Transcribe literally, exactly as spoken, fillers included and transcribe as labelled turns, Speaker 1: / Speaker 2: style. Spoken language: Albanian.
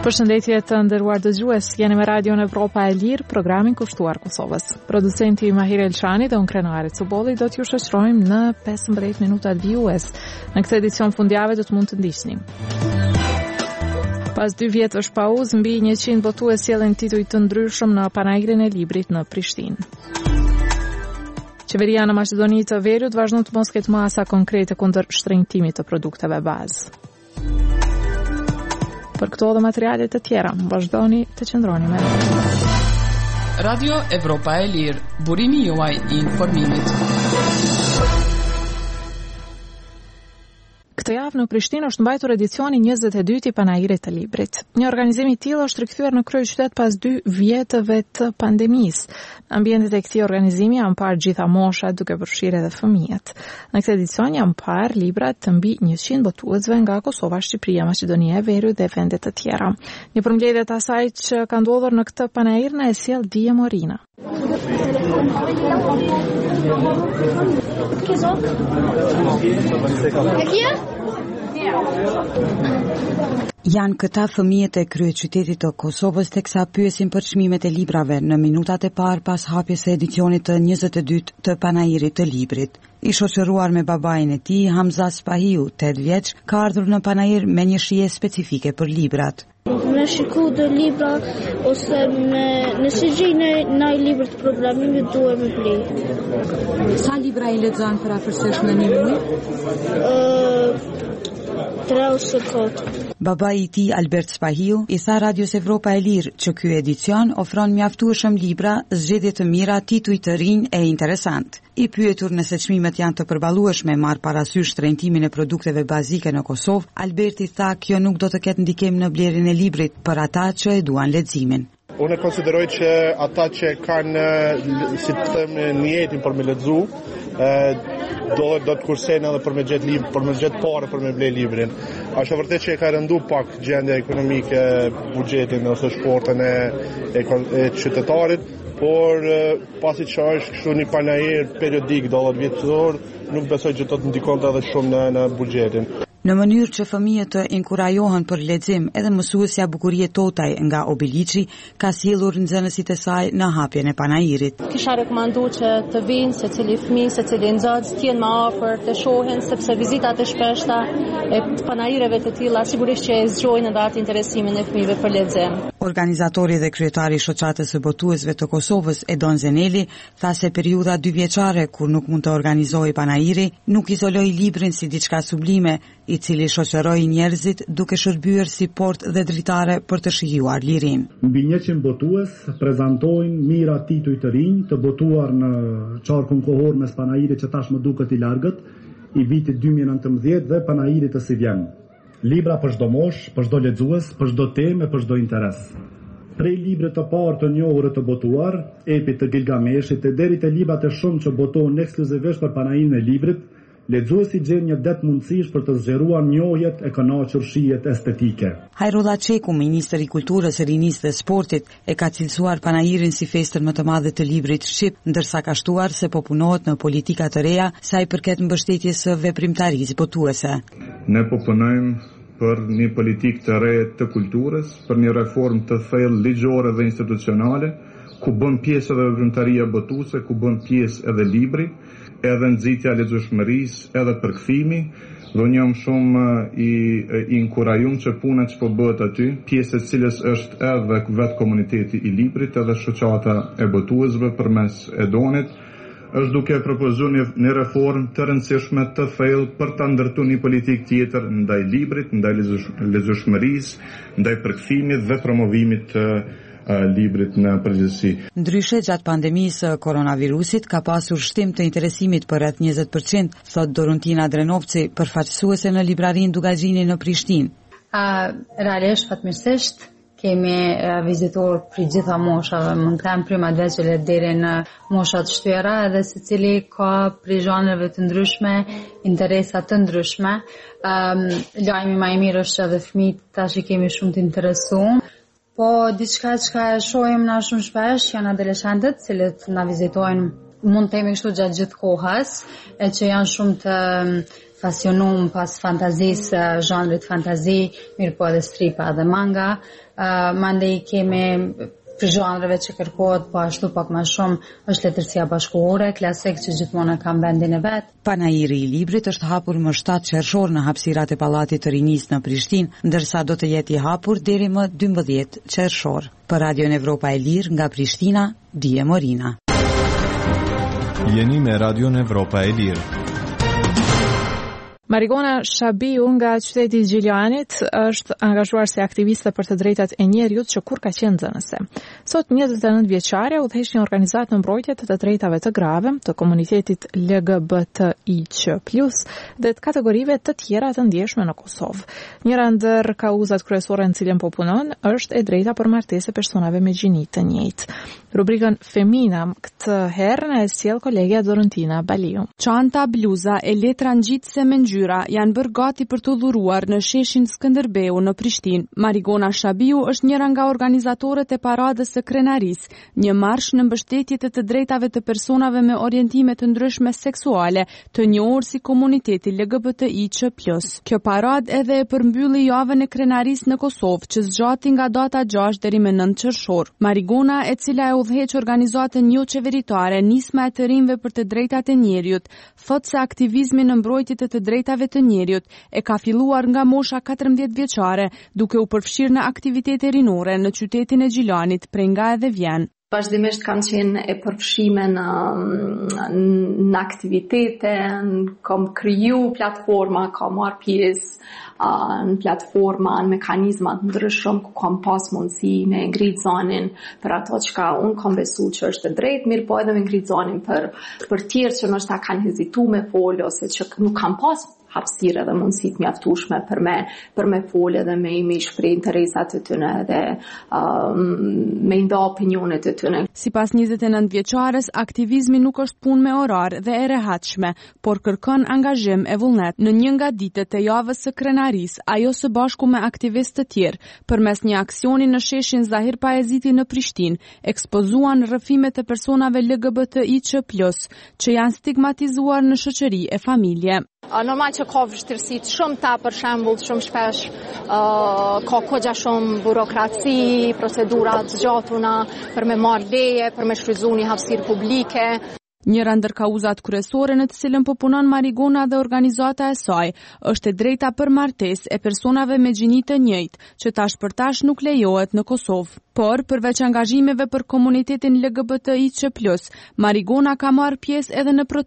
Speaker 1: Përshëndetje të nderuar dëgjues, jeni me Radion Evropa e Lirë, programin kushtuar Kosovës. Producenti Mahir Elshani dhe unë Krenari Cubolli do t'ju shoqërojmë në pesëmbëdhjetë minuta vijues. Në këtë edicion fundjavë do të mund të ndiqni. Pas dy vjetësh pauzë, mbi njëqind votues sjellin tituj të ndryshëm në panairin e librit në Prishtinë. Qeveria në Maqedoni të Veriut vazhdon të mos ketë masa konkrete kundër shtrenjtimit të produkteve bazë. Për këto dhe materialet të tjera, vazhdoni të qëndroni me ne.
Speaker 2: Radio Evropa e Lirë, burimi juaj i informimit.
Speaker 1: Këtë javë në Prishtinë është mbajtur edicioni njëzet e dytë i panairit të librit. Një organizim i tillë është rikthyer në kryeqytet pas dy vjetëve të pandemisë. Në ambientet e këtij organizimi janë parë gjitha moshat, duke përfshirë edhe fëmijët. Në këtë edicion janë parë libra të mbi njëqind botuesve nga Kosova, Shqipëria, Maqedonia e Veriut dhe vende të tjera. Një përmbledhje të asaj që ka ndodhur në këtë panair na e sjell Dije Morina.
Speaker 3: Janë këta fëmijët e kryeqytetit të Kosovës teksa pyesin për çmimet e librave në minutat e parë pas hapjes së edicionit të njëzet e dytë të panairit të librit. I shoqëruar me babain e tij, Hamza Spahiu, tetë vjeç, ka ardhur në panair me një shije specifike për librat.
Speaker 4: Me shiku dhe libra ose me nëse gjejnë në libër të programimit duhet me blej.
Speaker 3: Sa libra i lexon për afërsisht në një muaj?
Speaker 4: Ë tre ose katër.
Speaker 3: Babai i tij, Albert Spahiu, i tha Radios Evropa e Lirë që ky edicion ofron mjaftueshëm libra, zgjedhje të mira, tituj të rinj e interesant. I pyetur nëse çmimet janë të përballueshme marr parasysh shtrenjtimin e produkteve bazike në Kosovë, Alberti tha kjo nuk do të ketë ndikim në blerjen e librit për ata që e duan leximin.
Speaker 5: Unë konsideroj që ata që kanë, si të them, niyetin për me lexu, do do të kursejnë edhe për me gjetë libër, për me gjetë parë për me ble librin. Është vërtet që e ka rëndu pak gjendja ekonomike, buxhetin ose shportën e, e, e qytetarit, por pasi që është kështu një panair periodik dallët vjetësor, nuk besoj që do të ndikon edhe shumë në, në buxhetin.
Speaker 3: Në mënyrë që fëmijët të inkurajohen për lexim, edhe mësuesja Bukurie Totaj nga Obiliçi ka sjellur nxënësit e saj në hapjen e panairit.
Speaker 6: Kisha rekomanduar që të vinë secili fëmijë, secili nxënës të jenë më afër, të shohin sepse vizitat e shpeshta e panaireve të tilla sigurisht që e zgjojnë edhe atë interesimin e fëmijëve për lexim.
Speaker 3: Organizatori dhe kryetari i shoqatës së botuesve të Kosovës, Edon Zeneli, tha se periudha dy vjeçare kur nuk mund të organizojë panairi, nuk izoloi librin si diçka sublime, i cili shoqëroi njerëzit duke shërbyer si portë dhe dritare për të shijuar lirin.
Speaker 7: Mbi njëqind botues prezantojnë mira tituj të rinj të botuar në qarkun kohor mes panairit që tashmë duket i largët, i vitit dy mijë e nëntëmbëdhjetë dhe panairit të si vjen. Libra për çdo mosh, për çdo lexues, për çdo temë, për çdo interes. Prej librit të parë të njohur të botuar, Epit të Gilgameshit, deri te librat e shumë që botohen ekskluzivisht për panairin e librit, lexuesi gjen një det mundësish për të zgjeruar njohjet e kënaqur shijet estetike.
Speaker 3: Hajrullah Çeku, ministri i Kulturës, Rinisë dhe Sportit, e ka cilësuar panairin si festën më të madhe të librit shqip, ndërsa ka shtuar se po punohet në politika të reja sa i përket mbështetjes së veprimtarisë botuese.
Speaker 8: Ne po punojmë për një politikë të re të kulturës, për një reformë të thellë ligjore dhe institucionale, ku bën pjesë edhe veprimtaria botuese, ku bën pjesë edhe libri, edhe nxitja e lexueshmërisë, edhe përkthimi, dhe unë jam shumë i, i inkurajuar që puna që po bëhet aty, pjesë e cilës është edhe vetë komuniteti i librit, edhe shoqata e botuesve përmes Edonit, është duke propozuar një, një reformë të rëndësishme të thellë për ta ndërtuar një politikë tjetër ndaj librit, ndaj lexueshmërisë, ndaj përkthimit dhe promovimit të librit në përgjithësi.
Speaker 3: Ndryshe gjatë pandemisë koronavirusit ka pasur shtim të interesimit për rreth njëzet përqind, thot Dorontina Drenovci, përfaqësuese në librarin Dugaxhini në Prishtinë.
Speaker 9: Realisht fatmirësisht kemi vizitor për gjitha moshave, mund të them prima veçele deri në moshat shtyera, edhe secili ka për zhanreve të ndryshme, interesa të ndryshme. Um, lajmi më i mirë është edhe fëmijët tash i kemi shumë të interesuar. Po diçka që e shohim na shumë shpesh janë adoleshentët, cilët na vizitojnë, mund të themi kështu gjatë gjithë kohës, e që janë shumë të pasionum pas fantazisë, zhanrit fantazi, mirë po edhe stripa dhe manga. Uh, mandej kemi për zhanreve që kërkohet, po ashtu pak më shumë është letërsia bashkëkohore, klasik që gjithmonë ka vendin e vet.
Speaker 3: Panajiri i librit është hapur më shtatë qershor në hapësirat e Pallatit të Rinisë në Prishtinë, ndërsa do të jetë i hapur deri më dymbëdhjetë qershor. Për Radion Evropa e Lirë nga Prishtina, Dije Morina.
Speaker 10: Jeni me Radion Evropa e Lirë.
Speaker 1: Marigona Shabiu nga qyteti i Gjiljanit është angazhuar si aktiviste për të drejtat e njerëzit që kur ka qenë zënëse. Sot njëzet e nëntë vjeçare udhëheq një organizatë në mbrojtje të të drejtave të grave, të komunitetit L G B T I Q plus, dhe të kategorive të tjera të ndjeshme në Kosovë. Njëra ndër kauzat kryesore në cilën po punon është e drejta për martesë personave me gjini të njëjtë. Rubrikën Femina këtë herë na e sjell kolegja Dorentina Baliu.
Speaker 11: Çanta, bluza e letra ngjitëse me ngjyra janë bërë gati për të dhuruar në sheshin Skënderbeu në Prishtinë. Marigona Shabiu është njëra nga organizatorët e paradës së krenarisë, një marsh në mbështetje të të drejtave të personave me orientime të ndryshme seksuale, të njohur si komuniteti L G B T I Q plus. Kjo paradë edhe e përmbylli javën e krenarisë në Kosovë, që zgjati nga data gjashtë deri më nëntë qershor. Marigona, e cila e udhëheq organizatën jo qeveritare Nisma e të rinjve për të drejtat e njerëzit, thotë se aktivizmi në mbrojtje të të drejtave të njerëzit e ka filluar nga mosha katërmbëdhjetë vjeçare, duke u përfshirë në aktivitete rinore në qytetin e Gjilanit, prej nga edhe vjen.
Speaker 12: Vazhdimisht kam qenë e përfshime në, në aktivitete, kam kriju platforma, kam marrë pjesë në platforma, në mekanizmat ndryshëm, ku kam pas mundësi me ngritë zanin për ato që ka unë kam besu që është e drejtë, mirë po edhe me ngritë zanin për, për tjerë që nështë ta kanë hezitu me folë, ose që nuk kam pas hapësirë dhe mundësit mjaftueshme për me, për me folë dhe me imi shpreh interesat të tyne dhe um, me nda opinionet të tyne.
Speaker 11: Sipas njëzet e nëntë vjeçares, aktivizmi nuk është punë me orar dhe e rehatshme, por kërkon angazhim e vullnet. Në një nga ditët e javës së krenarisë, ajo së bashku me aktivistë të tjerë, përmes një aksioni në sheshin Zahir Pajeziti në Prishtinë, ekspozuan rrëfimet e personave L G B T I Q plus, që janë stigmatizuar në shoqëri e familje.
Speaker 13: Normal që ka vështirësi shumë ta, për shembull, shumë shpesh uh, ka kogja shumë burokraci, procedura të gjatuna për me marrë leje, për me shfrytzu një hapësirë publike.
Speaker 11: Njëra ndër kauzat kryesore në të cilën po punon Marigona dhe organizata e saj është e drejta për martesë e personave me gjini të njëjtë, që tash për tash nuk lejohet në Kosovë. Por, përveç angazhimeve për komunitetin L G B T I Q plus, Marigona ka marrë pjesë edhe në